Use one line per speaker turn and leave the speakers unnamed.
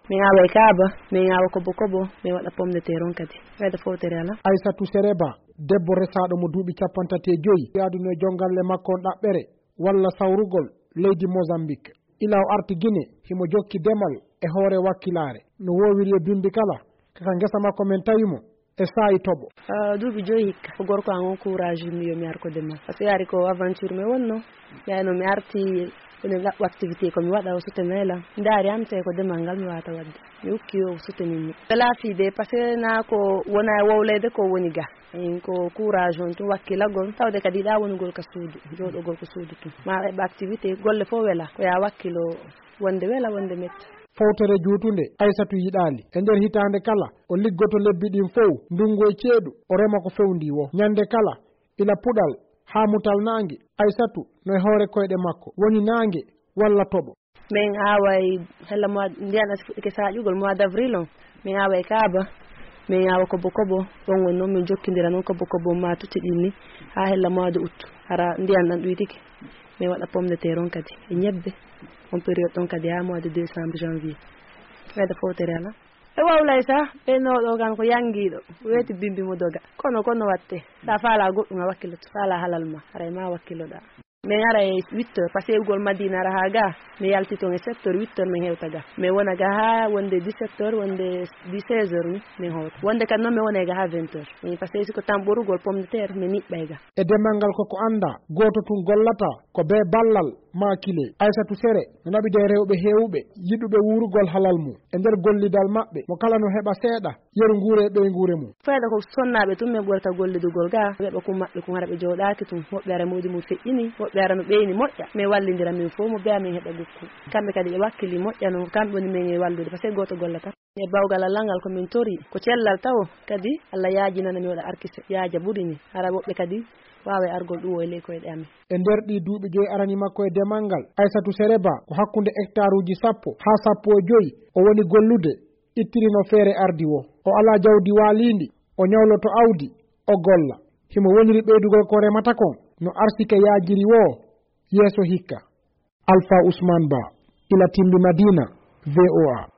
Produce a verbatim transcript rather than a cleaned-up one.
min awa e kaaba min awa kobo kobo min waɗa pomme de terre on kadi ɓeyda fowtere ala.
Aissatou Sereba debbo resaɗo mo duuɓi capantati e joyi yaduno e jongalle makko on ɗaɓɓere walla sawrugol leydi Mozambique ila o arti Guinée himo jokki demal e hoore wakkilare no wowiri e bimbi kala kaka ngesa makko men tawimo e saayi toɓo
duuɓi joyi hikka ko gorko an on courage mi yo mi ar ko demal par ce que yaari ko aventure mi wonno yayno mi arti ene ɗaɓɓo activité komi waɗa o soutenela ndaari am tawi ko demal ngal mi wata wadde mi hokki o soutenir laafiide par ce que na ko wona e wowlede ko woni ga en ko courage on tum wakkilagol tawde kadi ɗa wonugol ka suudu jooɗogol ko suudu tum ma heɓa activité golle fof wela ko ya wakkilo wonde wela wonde metta
fowtere juutunde Aissatou yiɗali e nder hitande kala o liggoto lebbi ɗin fof ndungu e ceeɗu o rema ko fewndi wo ñande kala ila puɗal ha mutal nangue Aissatou no e hoore koyɗe makko woni nangue walla toɓo
min away hella mois ndiyan asi fuɗɗike saƴugol mois d' avril on min awa e kaaba min awa kobo kobo ɗon woni noon min jokkidira noon kobo kobo ma tutti ɗin ni ha hella mois de août hara ndiyan ɗan ɗoytike min waɗa pomme de terre on kadi e ñebbe on période ɗon kadi ha mois de décembre janvier ɓeyda fowtere ala e wawlay sa ɓeynoɗo kan ko yanguiɗo weeti bimbi mo doga kono kono watte sa faala goɗɗum a wakkiloto faala halal ma haray ma wakkiloɗa min ara e huit heures par ce que ugol madina ara ha ga mi yalti toon e sept heures huit heures min hewta ga min wona ga ha wonde dix-sept heures wonde seize heures ni min howta wonde kadi noon mi wona ga ha vingt heures min par ce que siko tan ɓorugol pomme de terre mi niɓɓay ga
e demal ngal koko anda goto tun gollata ko be ballal makile Aissatou Sere no naɓide rewɓe hewɓe yiɗuɓe wurugol halal mum e nder gollidal maɓɓe mo kala no heɓa seeɗa yeru guure e ɓey guure mum
fayda ko sonnaɓe tum min ɓurata gollidugol ga weɓa kum maɓɓe kum hara ɓe jooɗaki tum woɓɓe ara mawdi mum feƴƴini woɓɓe ara no ɓeyni moƴƴa min wallidira min fof mo beya min heɓa gokku kamɓe kadi ɓe wakkili moƴƴa no kamɓe woni min e wallude par ce que goto gollata e bawgal Allah ngal komin tori ko cellal taw kadi Allah yaajinana mi waɗa arkise yaaja ɓuuri ni hara woɓɓe kadi wawa argol ɗum o e ley koyɗe amen
e nder ɗi duuɓi joyi arani makko e demal ngal Aissatou Sereba ko hakkude hectare uji sappo ha sappo e joyi o woni gollude ittirino feere ardi wo o ala jawdi waalidi o ñawloto awdi o golla himo woniri ɓeydugol ko remata kon no arsike yaajiri wo yeeso hikka Alpha Ousmane Ba ila timbi Madina V O A